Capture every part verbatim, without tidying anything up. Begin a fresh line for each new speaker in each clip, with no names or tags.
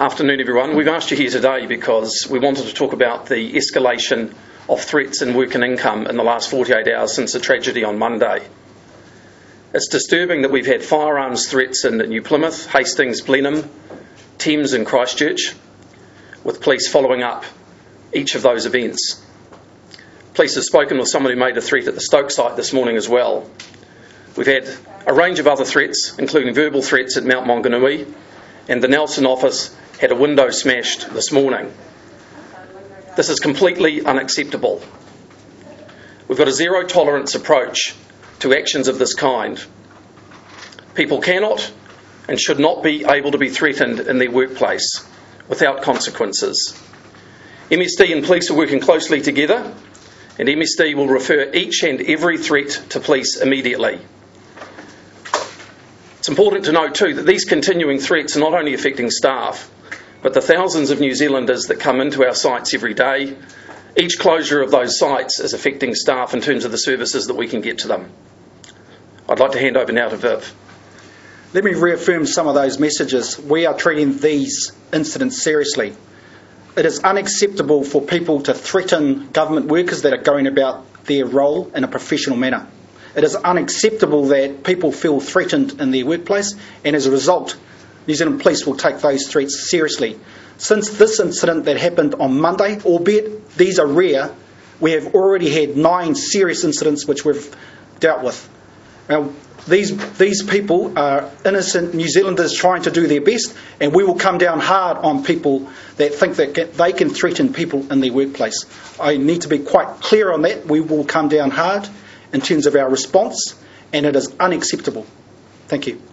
Afternoon, everyone. We've asked you here today because we wanted to talk about the escalation of threats in work and income in the last forty-eight hours since the tragedy on Monday. It's disturbing that we've had firearms threats in New Plymouth, Hastings, Blenheim, Thames and Christchurch, with police following up each of those events. Police have spoken with someone who made a threat at the Stoke site this morning as well. We've had a range of other threats, including verbal threats at Mount Maunganui, and the Nelson office had a window smashed this morning. This is completely unacceptable. We've got a zero tolerance approach to actions of this kind. People cannot and should not be able to be threatened in their workplace without consequences. M S D and police are working closely together, and M S D will refer each and every threat to police immediately. It's important to note too that these continuing threats are not only affecting staff, but the thousands of New Zealanders that come into our sites every day. Each closure of those sites is affecting staff in terms of the services that we can get to them. I'd like to hand over now to Viv.
Let me reaffirm some of those messages. We are treating these incidents seriously. It is unacceptable for people to threaten government workers that are going about their role in a professional manner. It is unacceptable that people feel threatened in their workplace, and as a result, New Zealand Police will take those threats seriously. Since this incident that happened on Monday, albeit these are rare, we have already had nine serious incidents which we've dealt with. Now, these, these people are innocent New Zealanders trying to do their best, and we will come down hard on people that think that they can threaten people in their workplace. I need to be quite clear on that. We will come down hard in terms of our response, and it is unacceptable. Thank you.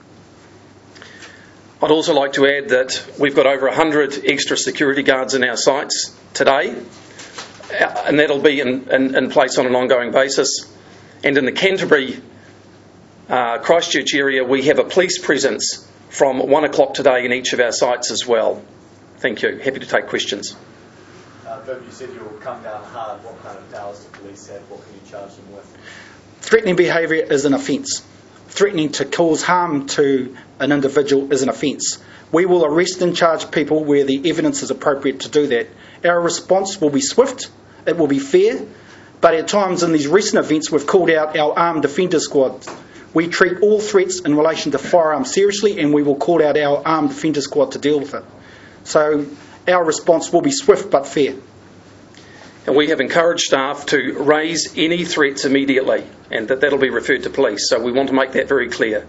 I'd also like to add that we've got over one hundred extra security guards in our sites today, and that'll be in, in, in place on an ongoing basis. And in the Canterbury uh, Christchurch area, we have a police presence from one o'clock today in each of our sites as well. Thank you. Happy to take questions.
Uh, Viv, you said you'll come down hard. What kind of powers do police have? What can you charge them with?
Threatening behaviour is an offence. Threatening to cause harm to an individual is an offence. We will arrest and charge people where the evidence is appropriate to do that. Our response will be swift, it will be fair, but at times in these recent events we've called out our armed defender squad. We treat all threats in relation to firearms seriously, and we will call out our armed defender squad to deal with it. So our response will be swift but fair.
And we have encouraged staff to raise any threats immediately, and that that'll be referred to police. So we want to make that very clear.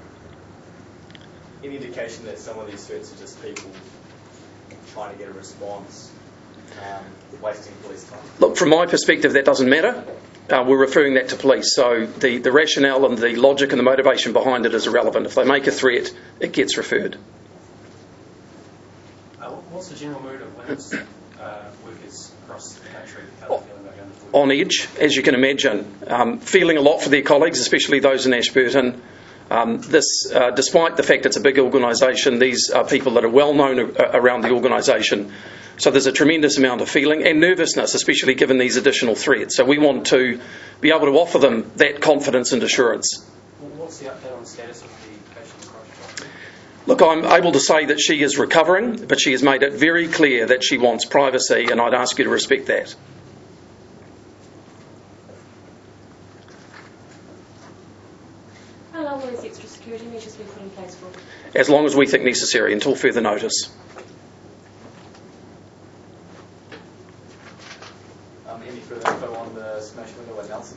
Any indication that some of these threats are just people trying to get a response, um, wasting police time?
Look, from my perspective, that doesn't matter. Uh, we're referring that to police. So the, the rationale and the logic and the motivation behind it is irrelevant. If they make a threat, it gets referred.
Uh, what's the general mood of Women's uh, workers across the country? How are they feeling about going to work?
On edge, as you can imagine. Um, feeling a lot for their colleagues, especially those in Ashburton. Um, this, uh, despite the fact it's a big organisation, these are people that are well known a- around the organisation. So there's a tremendous amount of feeling and nervousness, especially given these additional threats. So we want to be able to offer them that confidence and assurance.
Well, what's the update on the status of the patient in Christchurch?
Look, I'm able to say that she is recovering, but she has made it very clear that she wants privacy, and I'd ask you to respect that.
How long will these extra security measures be put in place for?
As long as we think necessary, until further notice.
Um, any further info on the smash window at Nelson?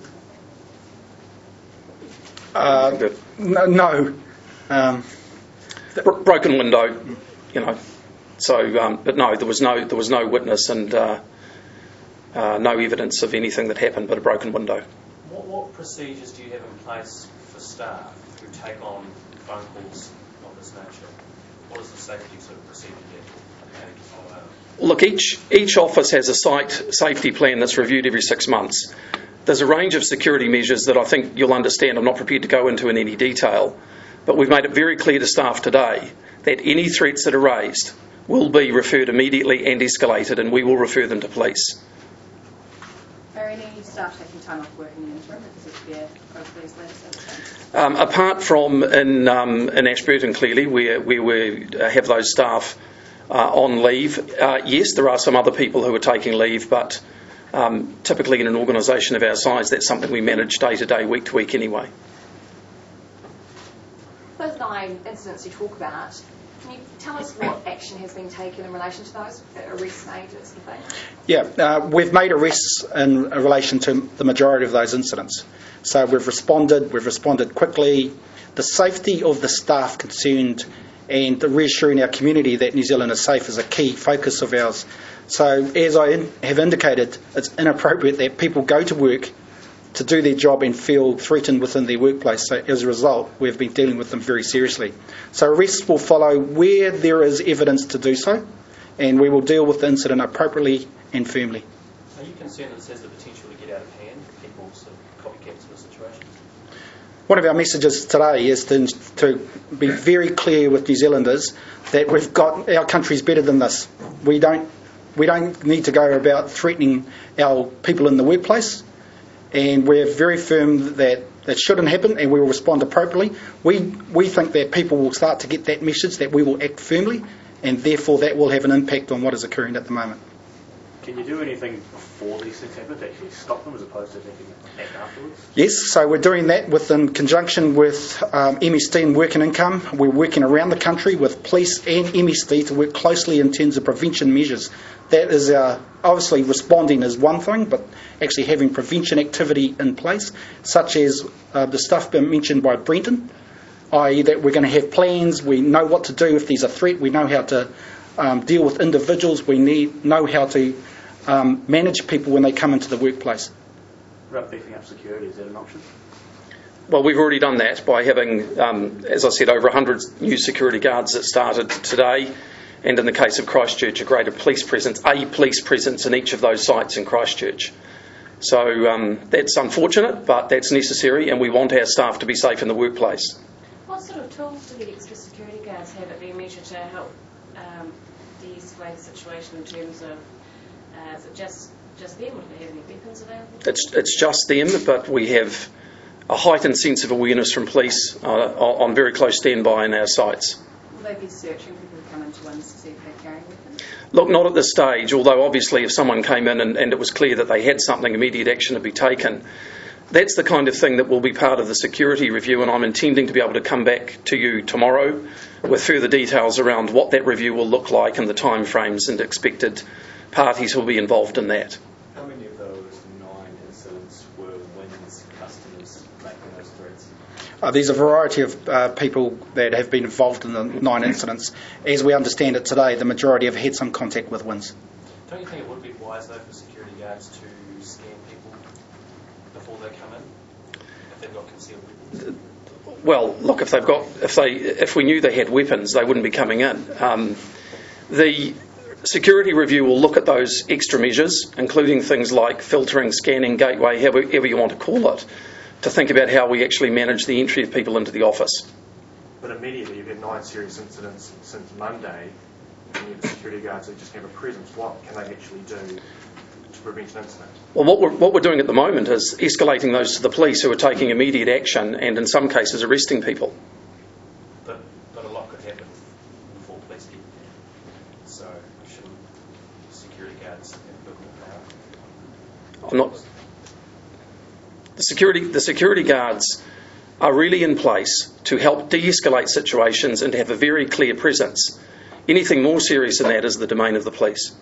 Uh, no. no. Um,
Bro- broken window, you know. So, um, but no, there was no there was no witness and uh, uh, no evidence of anything that happened, but a broken window.
What, what procedures do you have in place for staff who take on phone calls of this nature? What is the safety sort of procedure there? How do you follow out?
Look, each each office has a site safety plan that's reviewed every six months. There's a range of security measures that I think you'll understand. I'm not prepared to go into in any detail, but we've made it very clear to staff today that any threats that are raised will be referred immediately and escalated, and we will refer them to police.
Are any staff taking time off work in the interim because of fear of these latest incidents?
Um, apart from in um, in Ashburton, clearly, where, where we have those staff uh, on leave. Uh, yes, there are some other people who are taking leave, but um, typically in an organisation of our size, that's something we manage day to day, week to week anyway.
Those nine incidents you talk about, can you tell us what action has been taken in relation to those? Arrests made, that sort of thing?
Yeah, uh, we've made arrests in relation to the majority of those incidents. So we've responded, we've responded quickly. The safety of the staff concerned and the reassuring our community that New Zealand is safe is a key focus of ours. So as I in, have indicated, it's inappropriate that people go to work to do their job and feel threatened within their workplace. So as a result, we've been dealing with them very seriously. So arrests will follow where there is evidence to do so, and we will deal with the incident appropriately and firmly.
Are you concerned that it says the potential to get out of hand, people sort of copycat sort of situations?
One of our messages today is to, to be very clear with New Zealanders that we've got our country's better than this. We don't we don't need to go about threatening our people in the workplace, and we're very firm that that shouldn't happen, and we will respond appropriately. We we think that people will start to get that message that we will act firmly, and therefore that will have an impact on what is occurring at the moment.
Can you do anything before these things happen to actually stop them as opposed to taking act afterwards?
Yes, so we're doing that with, in conjunction with um, M S D and Work and Income. We're working around the country with police and M S D to work closely in terms of prevention measures. That is uh, obviously responding is one thing, but actually having prevention activity in place, such as uh, the stuff been mentioned by Brenton, that is that we're going to have plans, we know what to do if there's a threat, we know how to um, deal with individuals, we need know how to Um, manage people when they come into the workplace.
What about beefing up security? Is that an option?
Well, we've already done that by having, um, as I said, over one hundred new security guards that started today, and in the case of Christchurch, a greater police presence, a police presence in each of those sites in Christchurch. So um, that's unfortunate, but that's necessary, and we want our staff to be safe in the workplace.
What sort of tools do the extra security guards have at their measure to help um, de-escalate the situation in terms of Uh, is it just, just them, or do they have any weapons available? It's,
it's just them, but we have a heightened sense of awareness from police uh, on very close standby in our sites.
Will they be searching people who come into ones to see if they're carrying weapons?
Look, not at this stage, although obviously if someone came in and, and it was clear that they had something, immediate action to be taken. That's the kind of thing that will be part of the security review, and I'm intending to be able to come back to you tomorrow with further details around what that review will look like and the timeframes and expected parties will be involved in that.
How many of those nine incidents were Wins customers making those threats?
Uh, there's a variety of uh, people that have been involved in the nine incidents. As we understand it today, the majority have had some contact with Wins.
Don't you think it would be wise, though, for security guards to scan people before they come in, if they've got concealed weapons?
Well, look, if they've got, if they, if we knew they had weapons, they wouldn't be coming in. Um, the security review will look at those extra measures, including things like filtering, scanning, gateway, however you want to call it, to think about how we actually manage the entry of people into the office.
But immediately you've had nine serious incidents since Monday, and you have security guards who just have a presence. What can they actually do to prevent an incident?
Well, what we're, what we're doing at the moment is escalating those to the police, who are taking immediate action and in some cases arresting people.
But, but a lot could happen before police get there. So shouldn't security guards have a bit more power?
I'm not. The security, the security guards are really in place to help de-escalate situations and to have a very clear presence. Anything more serious than that is the domain of the police.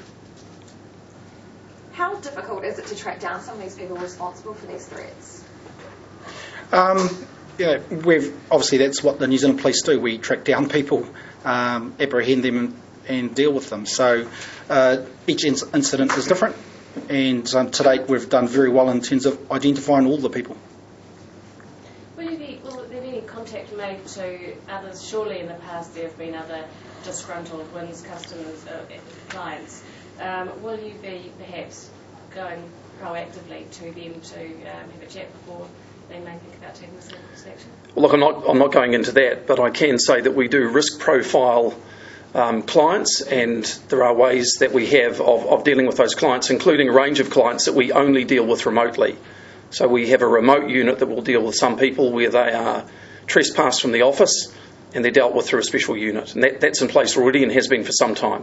How difficult is it to track down some of these people responsible for these threats?
Um, yeah, we've obviously that's what the New Zealand Police do. We track down people, um, apprehend them, and, and deal with them. So uh, each in- incident is different, and um, to date we've done very well in terms of identifying all the people.
Will, you be, will there be any contact made to others? Surely in the past there have been other disgruntled Wins customers, uh, clients. Um, will you be perhaps going proactively to them to um, have a chat before they may think about taking this action?
Well, look, I'm not, I'm not going into that, but I can say that we do risk profile um, clients, and there are ways that we have of, of dealing with those clients, including a range of clients that we only deal with remotely. So we have a remote unit that will deal with some people where they are trespassed from the office, and they're dealt with through a special unit. And that, that's in place already and has been for some time.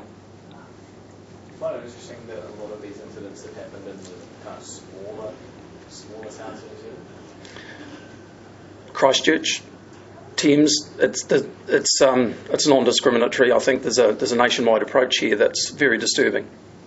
I find it interesting that a lot of these incidents have happened in the kind of smaller, smaller towns in New Zealand.
Christchurch, Thames, it's the, it's um, it's non-discriminatory. I think there's a there's a nationwide approach here that's very disturbing.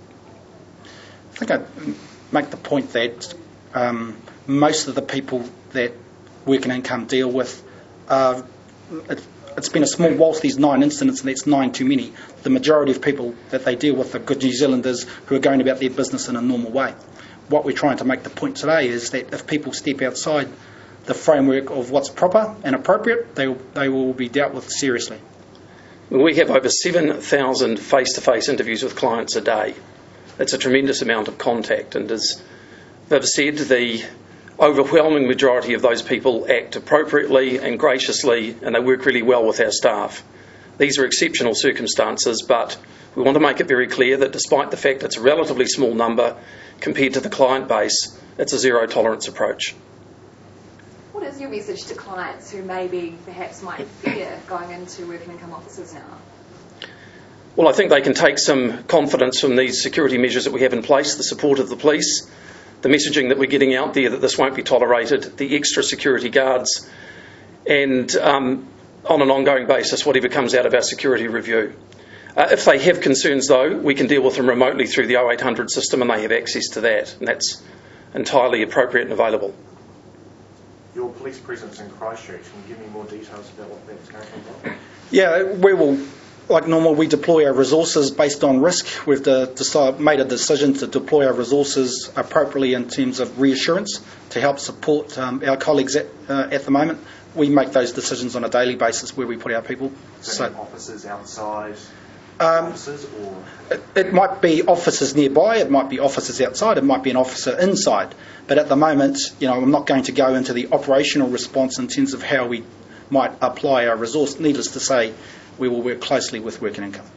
I think I'd make the point that um, most of the people that Working Income deal with, uh, it, it's been a small, whilst these nine incidents, and that's nine too many, the majority of people that they deal with are good New Zealanders who are going about their business in a normal way. What we're trying to make the point today is that if people step outside the framework of what's proper and appropriate, they, they will be dealt with seriously.
We have over seven thousand face-to-face interviews with clients a day. It's a tremendous amount of contact, and as Viv said, the overwhelming majority of those people act appropriately and graciously, and they work really well with our staff. These are exceptional circumstances, but we want to make it very clear that despite the fact it's a relatively small number compared to the client base, it's a zero tolerance approach.
What is your message to clients who maybe perhaps might fear going into Working Income offices now?
Well, I think they can take some confidence from these security measures that we have in place, the support of the police, the messaging that we're getting out there that this won't be tolerated, the extra security guards, and um, on an ongoing basis, whatever comes out of our security review. Uh, if they have concerns, though, we can deal with them remotely through the oh eight hundred system, and they have access to that, and that's entirely appropriate and available.
Your police presence in Christchurch, can you give me more details about what that's going on?
Yeah, we will, like normal, we deploy our resources based on risk. We've de- decide, made a decision to deploy our resources appropriately in terms of reassurance to help support um, our colleagues at, uh, at the moment. We make those decisions on a daily basis where we put our people.
So, so officers outside,
um,
officers, or
it, it might be officers nearby, it might be officers outside, it might be an officer inside. But at the moment, you know, I'm not going to go into the operational response in terms of how we might apply our resource. Needless to say, we will work closely with Working Income.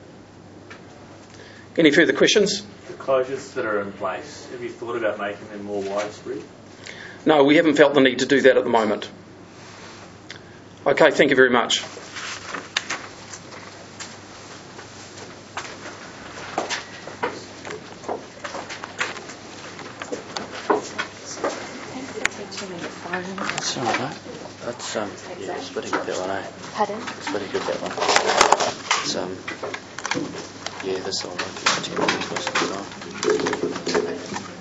Any further questions?
The closures that are in place, have you thought about making them more widespread?
No, we haven't felt the need to do that at the moment. Okay, thank you very much.
That's all right. That's um, yeah, it's pretty good that one, eh?
Pardon?
It's pretty good that one. It's um, yeah, that's all right. It's